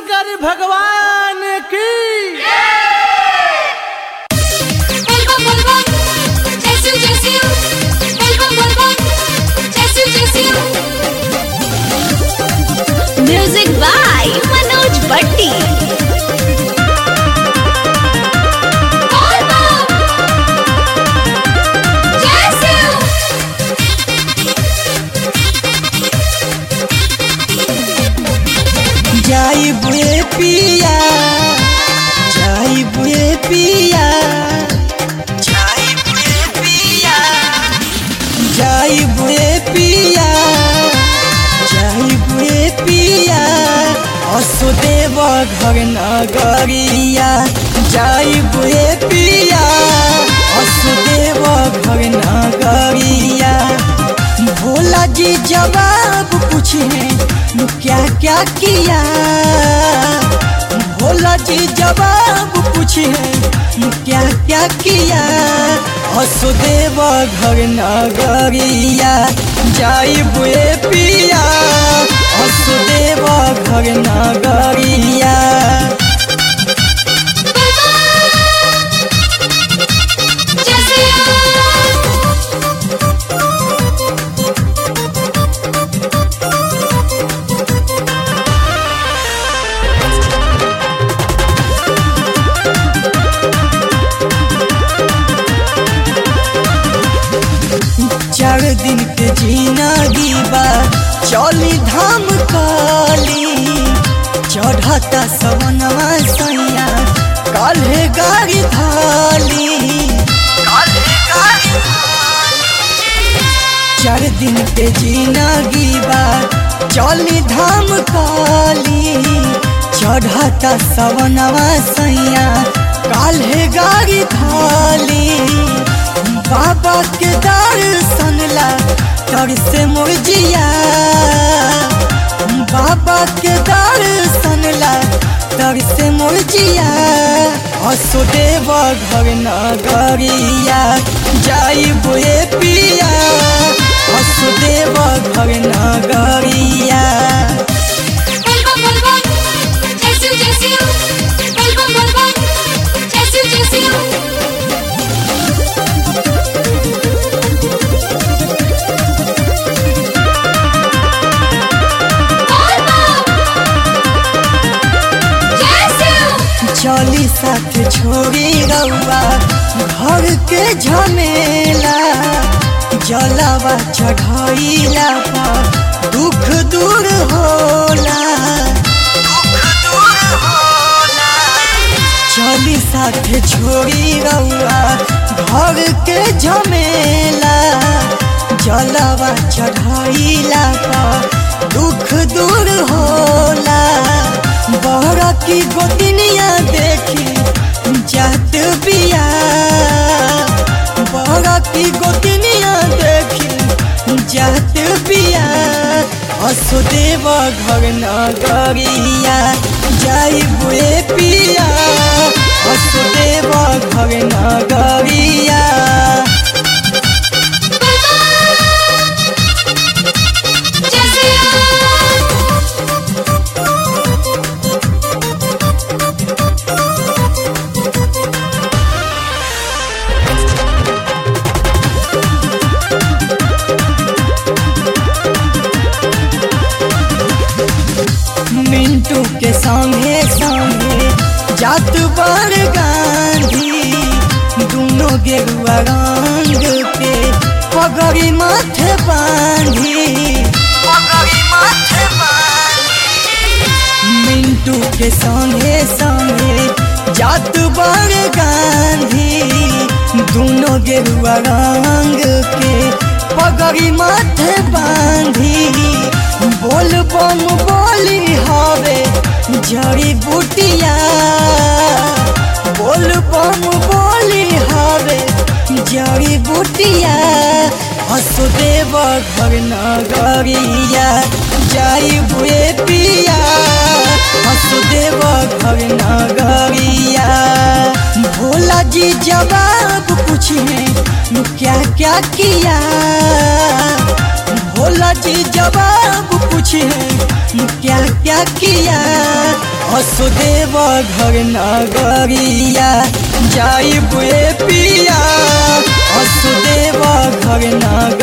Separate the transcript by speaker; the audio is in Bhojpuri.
Speaker 1: शंकर भगवान की
Speaker 2: म्यूजिक बाय मनोज भट्टी।
Speaker 3: जाई बुए पिया, जाई बुए पिया, जाई बुए पिया, जाई बुए पिया, जाई बुए पिया, असुदेव घर नगरिया। जाई बुए पिया, असुदेव घर नगरिया। भोला जी जवाब पूछे क्या क्या किया। भोला जी जवाब पूछे क्या क्या किया। असुदेव घर नगरिया। जाई बुए पिया, असुदेव घर नगरिया। चार दिन के जिंदगी बा चली धाम काली। चढ़ता सवनवा सैया काल्हे गाड़ी धाली। चार दिन के जिंदगी बा चली धाम काली। चढ़ता सवनवा सैया काल्हे गाड़ी धाली। बाबा के दर्शन ला तर से मुर्जिया। बाबा के दर्शन ला तर से मुर्जिया। असुदेव घर नगरिया। जाई बुए पिया, असुदेव घर नगरिया। चली साथ छोड़ी रउआ घर के झमेला। जलावा चढ़ाइला पर दुख दूर होला। चली साथ छोड़ी रउआ घर के झमेला। जलावा चढ़ाइला पर दुख दूर होला। बहरा की गोतिनिया देखी जात बिया। बहरा की गोतिनिया देखी जात बिया। असुदेव घर नगरिया। जाई बुए पिया, असुदेव घर नगरिया। मिंटू के संगे संगे जात बर गांधी। दोनों गेरुआ रंग के पगड़ी माथे बांधी। मिंटू के संगे संगे जात बर गांधी। दोनों गेरुआ रंग के पगड़ी माथे बांधी। बोल बम बोली हवे जड़ी बूटिया। बोल बम बोली हवे जड़ी बूटिया। असुदेव घर नगरिया। जाई बुए पिया, असुदेव घर नगरिया। भोला जी जवाब पूछे क्या क्या किया। भोला लाला जी जवाब पूछे क्या क्या किया असुदेव घर नगरिया जाई बुए पिया असुदेव घर नगरिया